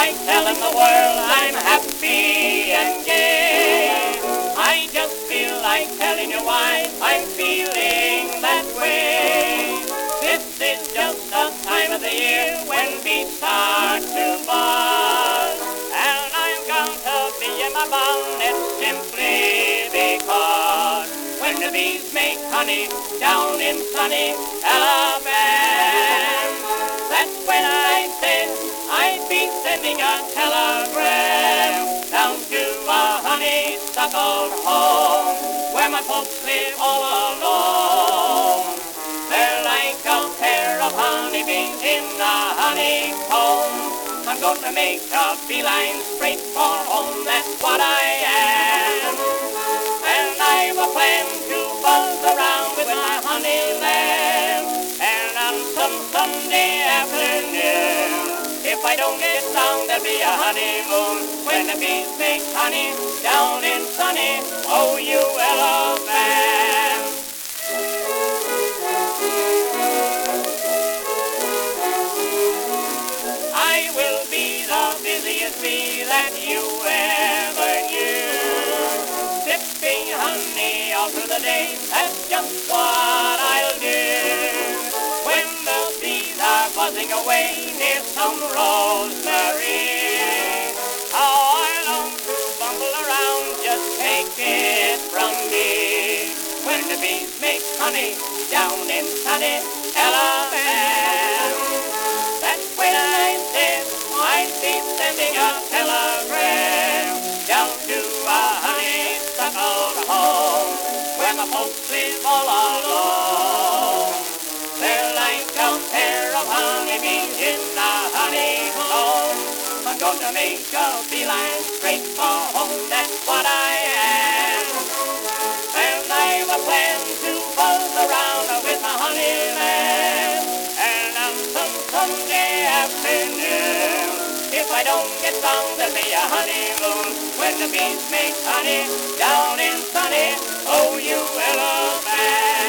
like telling the world I'm happy and gay. I just feel like telling you why I'm feeling that way. This is just the time of the year when bees start to buzz, and I'm going to be in my bonnet simply because when the bees make honey down in sunny Alabama, that's when I said I'd be sending a telegram down to a honeysuckle home where my folks live all alone. They're like a pair of honeybees in a honeycomb. I'm going to make a beeline straight for home, that's what I am. And I've a plan to buzz around with my honey lamb. And on some Sunday afternoon, if I don't get down, there'll be a honeymoon when the bees make honey down in sunny Alabama. I will be the busiest bee that you ever knew. Sipping honey all through the day, that's just what I'll do. When the bees are buzzing away near some rosemary, how I long to bumble around, just take it from me. When the bees make honey down in sunny Alabama, that's when I said I'd be sending a telegram down to a honeysuckle home where my folks live all alone. They're like a pair of honeybees in a honeycomb. I'm going to make a beeline straight for home, that's what I am. And I've a plan to buzz around with my honey lamb. And on some Sunday afternoon, if I don't get found, there'll be a honeymoon when the bees make honey down in sunny Alabama.